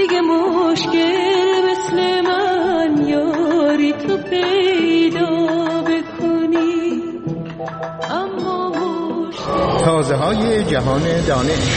دیگه مشکل مثل من یاری تو پیدا بکنی. اما تازه های جهان دانش.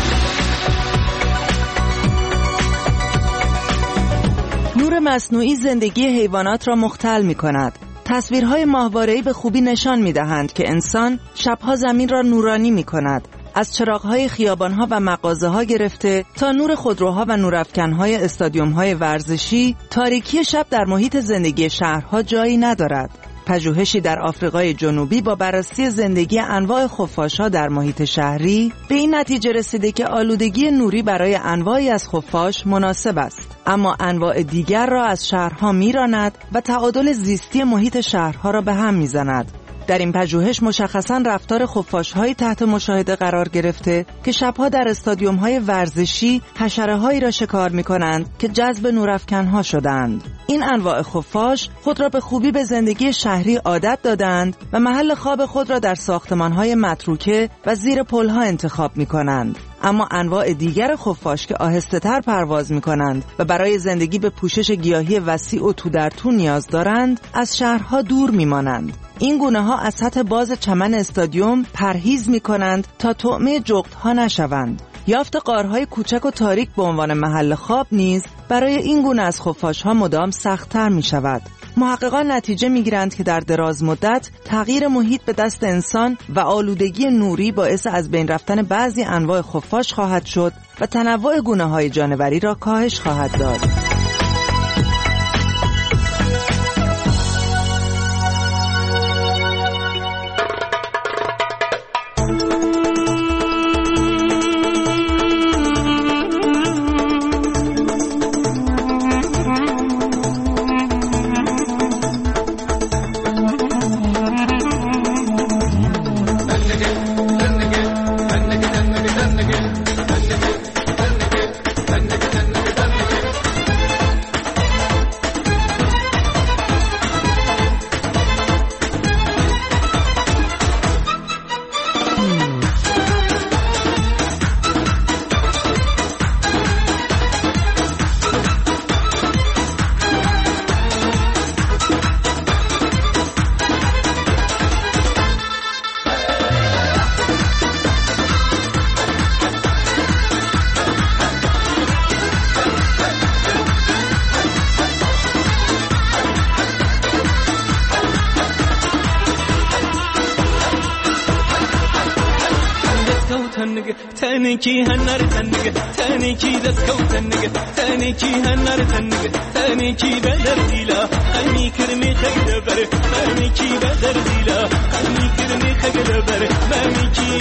نور مصنوعی زندگی حیوانات را مختل می کند. تصویرهای ماهواره‌ای به خوبی نشان می دهند که انسان شبها زمین را نورانی می کند. از چراغ‌های خیابان‌ها و مغازه‌ها گرفته تا نور خودروها و نورافکن‌های استادیوم‌های ورزشی، تاریکی شب در محیط زندگی شهرها جایی ندارد. پژوهشی در آفریقای جنوبی با بررسی زندگی انواع خفاش‌ها در محیط شهری به این نتیجه رسیده که آلودگی نوری برای انواعی از خفاش مناسب است، اما انواع دیگر را از شهرها می‌راند و تعادل زیستی محیط شهرها را به هم می‌زند. در این پژوهش مشخصاً رفتار خفاش‌هایی تحت مشاهده قرار گرفته که شبها در استادیوم‌های ورزشی حشره‌هایی را شکار می‌کنند که جذب نورافکن‌ها شدند. این انواع خفاش خود را به خوبی به زندگی شهری عادت دادند و محل خواب خود را در ساختمان‌های متروکه و زیر پل‌ها انتخاب می‌کنند. اما انواع دیگر خفاش که آهسته‌تر پرواز می‌کنند و برای زندگی به پوشش گیاهی وسیع و تو در تو نیاز دارند، از شهرها دور می‌مانند. این گونه‌ها از سطح باز چمن استادیوم پرهیز می‌کنند تا طعمه جغدها نشوند. یافت غارهای کوچک و تاریک به عنوان محل خواب نیز برای این گونه از خفاش‌ها مدام سخت‌تر می‌شود. محققان نتیجه می‌گیرند که در دراز مدت تغییر محیط به دست انسان و آلودگی نوری باعث از بین رفتن بعضی انواع خفاش خواهد شد و تنوع گونه‌های جانوری را کاهش خواهد داد. تنکی هنر تنگه تنکی دست کو تنگه تنکی هنر تنگه تنکی بدر دیلا خمی کرمی خیل بر تنکی بدر دیلا خمی کرمی خیل بر تنکی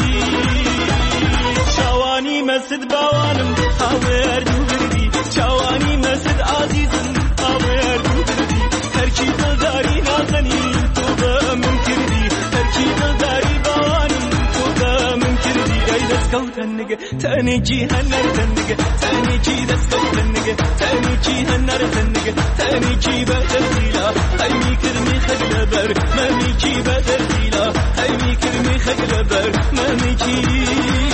شوانی مسد باوانم آور دوردی شوانی مسد عزیزم آور دوردی هرکی دلداری نازنی تو با من کردی هرکی دلداری باوانم تو با من کردی دست کو تنگه تنکی هنر تنگه تنکی دست کو تنگه تنکی هنر تنگه تنکی بدر دیلا خمی کرمی خیل بر ممیکی بدر دیلا خمی کرمی خیل بر ممیکی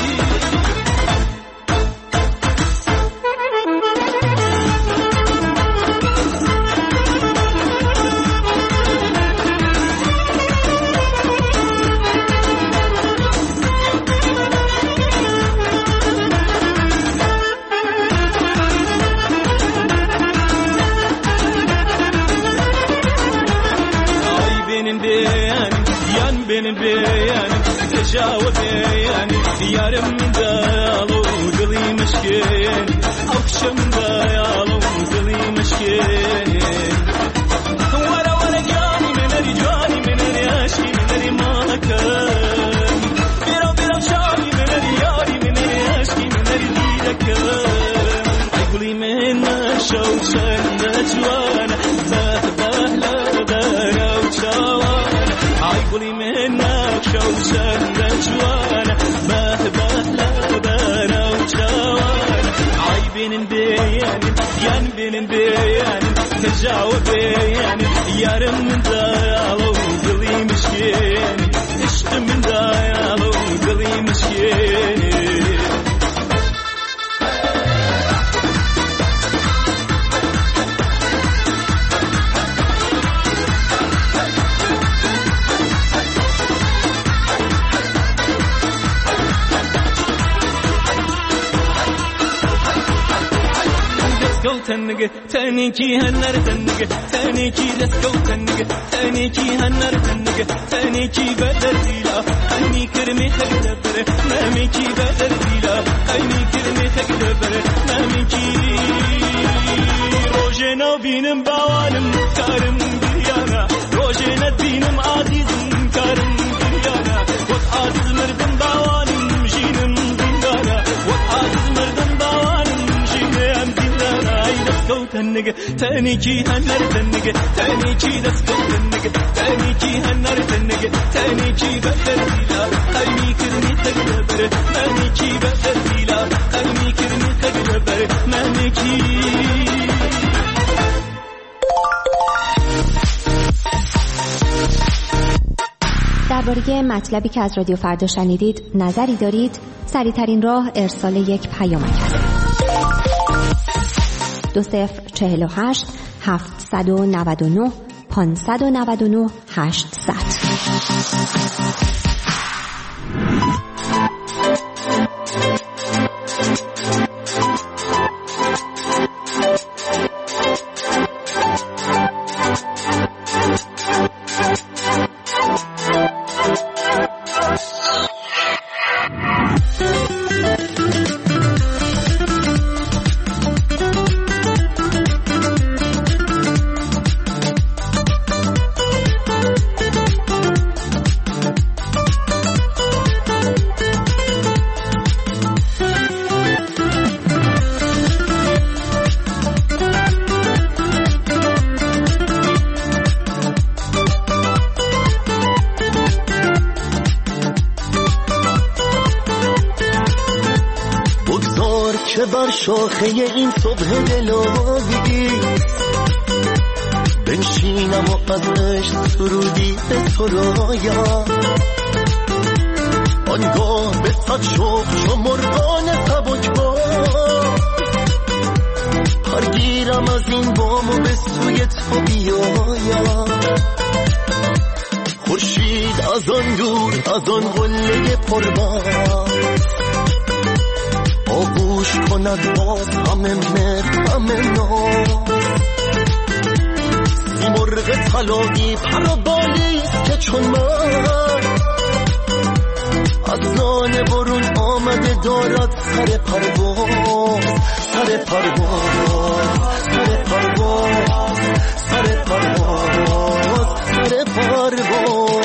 benim beyanım tecavüz beyanım yarım dayalı dilim aşkın akşam dayalı dilim aşkın wala wala cani men aşkı men makan bir şari men yari men aşkı men dilekan ay guli men şawşan najwana bahla dara uçawan ay guli شوشن دجوانا ما بهلا بنا وشوان عي بين بيان ين بين بيان تجاوب بيان يارم من دايالو قلي مشكين اشت من دايالو قلي مشكين تنگه تنیکی هنر تنگه تنیکی دستگو تنگه تنیکی هنر تنگه تنیکی بدر دیلا هنی کرمی خگده بره نمیکی بدر دیلا هنی کرمی خگده بره نمیکی روژنا بینم باوانم کارم گریانا روژنا بینم عزیزم کارم گریانا وقت عزیز مردم باوانم جینم زندانا وقت عزیز مردم باوانم جینم زندانا ای دستگو تنگه تنیکی هنر تنگه تنیکی دستگو تنگه تنیکی هنر تنگه تنیکی بدر دیلا هنی کرمی خگده بره نمیکی بدر دیلا هنی کرمی خگده بره نمیکی. درباره مطلبی که از رادیو فردا شنیدید نظری دارید؟ سریع‌ترین راه ارسال یک پیامک است. 2048 799 599 800. شاخه این صبح دلایی بنشینم و از عشق سرودی به سرایا آنگاه به صد شوق چو مرغان سبکبار پرگیرم از این بام و به سوی تو بیایا خورشید از آن دور از آن قله پربار آغوش کند باز همه مرد همه ناز سی مرغ طلایی پر و بالیست که چون من از لانه برون آمده دارد سر پرواز سر پرواز سر پرواز سر پرواز سر پرواز.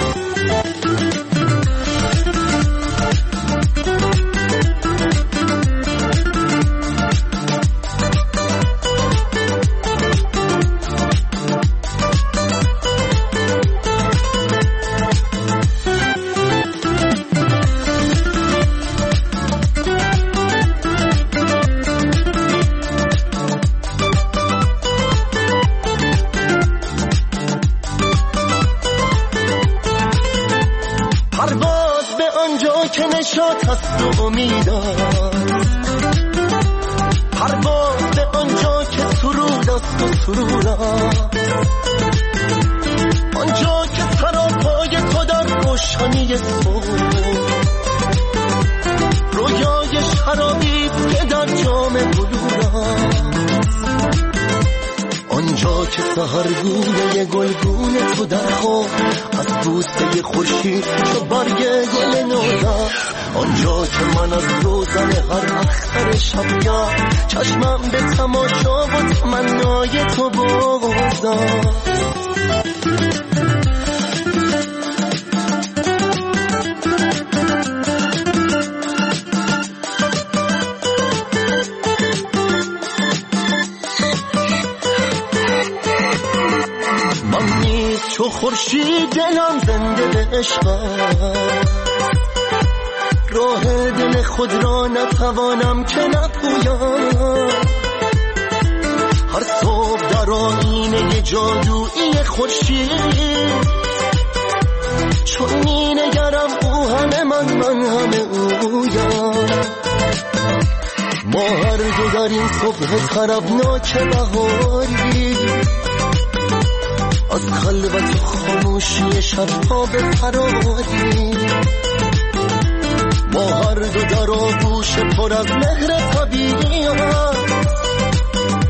نشاط هست و امیدست پرواز به آنجا که سرود است و سرورست آنجا که سراپای تو در روشنی صبح رویای شرابی که در جام بلورست آنجا که سحرگونه گلگونه تو در خواب از بوسه خورشید چو برگ گل نوزد آنجا که من از روزن هر اختر شبگه چشمم به تماشا و تمنای تو بازد من نیز چو خورشید دلم زنده به عشقم راه دل خود را نتوانم که نپویم هر صبح در آینه جادویی خورشید چون می نگرم او همه من همه اویم ما هر دو در این صبح طربناک بهاری از خلوت و خاموشی شبها به فراری ما هر دو در آغوش پر از مهر طبیعی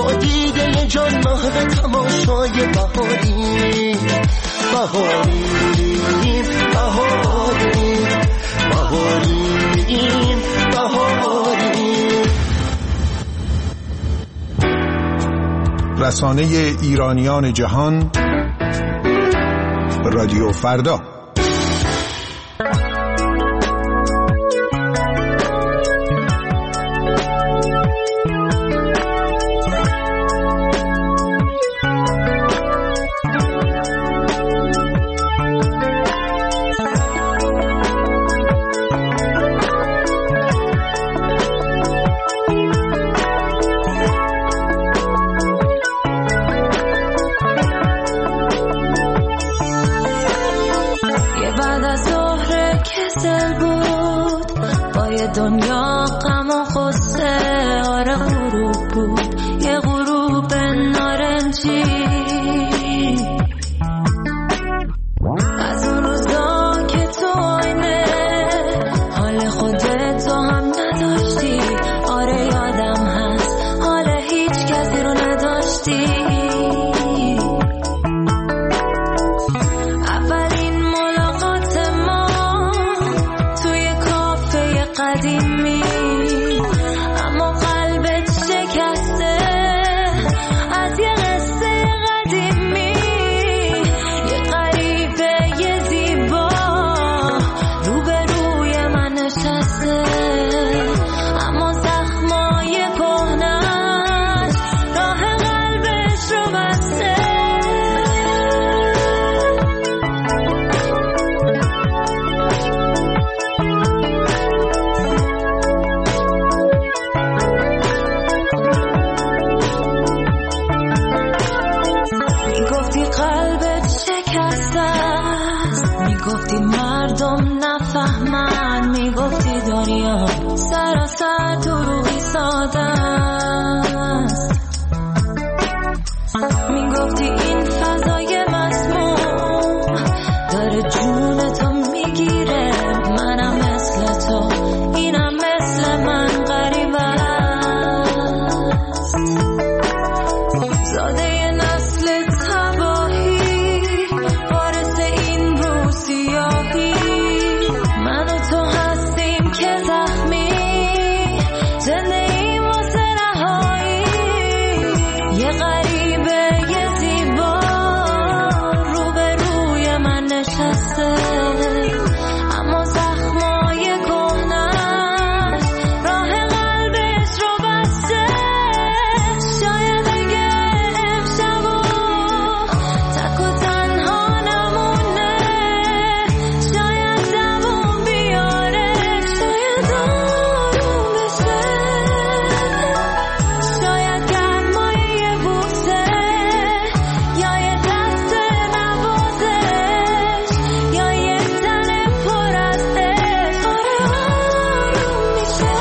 با دیده جان محو تماشای بهاریم بهاریم بهاریم بهاریم بهاریم. رسانه ایرانیان جهان، رادیو فردا. دنیا غم و غصه آره غروب بود یه غروب نارنجی از اون روزا که تو آینه حال خودت هم نداشتی آره یادم هست حال هیچ کسی رو نداشتی اولین ملاقات ما توی کافه قدیمی اما قلبت شکسته از یه قصه قدیمی یه غریبه یه زیبا روبروی من نشسته اما زخمای کهنش راه قلبش رو بسته میگفتی قلبت شکسته است میگفتی مردم نفهمن میگفتی دنیا سراسر دروغی ساده است میگفتی این فضای مسموم داره جونتو میگیره منم مثل تو اینم مثل من غریبه است زاده نسل تباهی وارث این روسیاهی من و تو هستیم که زخمی زنده ایم واسه رهایی یه غریبه یه زیبا روبروی من نشسته اما زخمای کهنش راه قلبش رو بسته شاید اگه امشبو تک و تنها نمونه شاید دووم بیاره شاید آروم بشه شاید گرمای یه بوسه یا یه دست نوازش یا یه تن پر از عشق آره آروم میشه